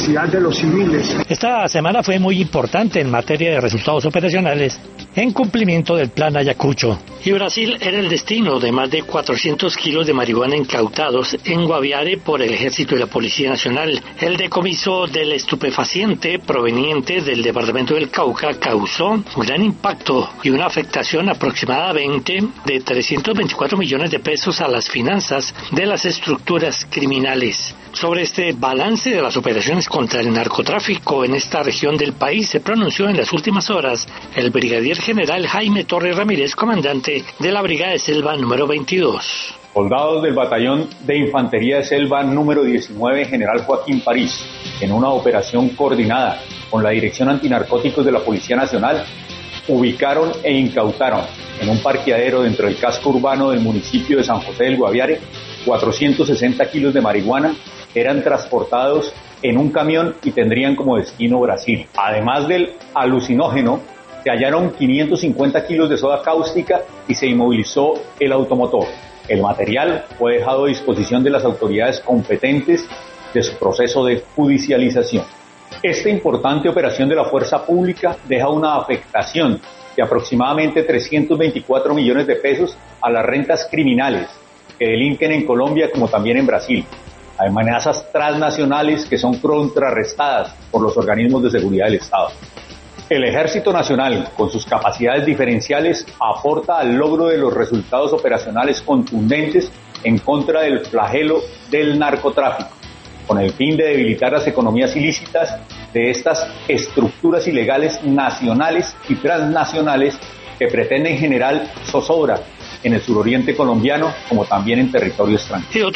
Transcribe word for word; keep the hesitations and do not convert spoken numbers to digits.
de los civiles. Esta semana fue muy importante en materia de resultados operacionales en cumplimiento del Plan Ayacucho. Y Brasil era el destino de más de cuatrocientos kilos de marihuana incautados en Guaviare por el Ejército y la Policía Nacional. El decomiso del estupefaciente proveniente del departamento del Cauca causó un gran impacto y una afectación aproximadamente de trescientos veinticuatro millones de pesos a las finanzas de las estructuras criminales. Sobre este balance de las operaciones contra el narcotráfico en esta región del país se pronunció en las últimas horas el brigadier general Jaime Torres Ramírez, comandante de la Brigada de Selva número veintidós. Soldados del Batallón de Infantería de Selva número diecinueve, General Joaquín París, en una operación coordinada con la Dirección Antinarcóticos de la Policía Nacional, ubicaron e incautaron en un parqueadero dentro del casco urbano del municipio de San José del Guaviare cuatrocientos sesenta kilos de marihuana. Eran transportados en un camión y tendrían como destino Brasil. Además del alucinógeno, se hallaron quinientos cincuenta kilos de soda cáustica y se inmovilizó el automotor. El material fue dejado a disposición de las autoridades competentes de su proceso de judicialización. Esta importante operación de la fuerza pública deja una afectación de aproximadamente trescientos veinticuatro millones de pesos a las rentas criminales que delinquen en Colombia como también en Brasil. Amenazas transnacionales que son contrarrestadas por los organismos de seguridad del Estado. El Ejército Nacional, con sus capacidades diferenciales, aporta al logro de los resultados operacionales contundentes en contra del flagelo del narcotráfico, con el fin de debilitar las economías ilícitas de estas estructuras ilegales nacionales y transnacionales que pretenden generar zozobra en el suroriente colombiano como también en territorio extranjero.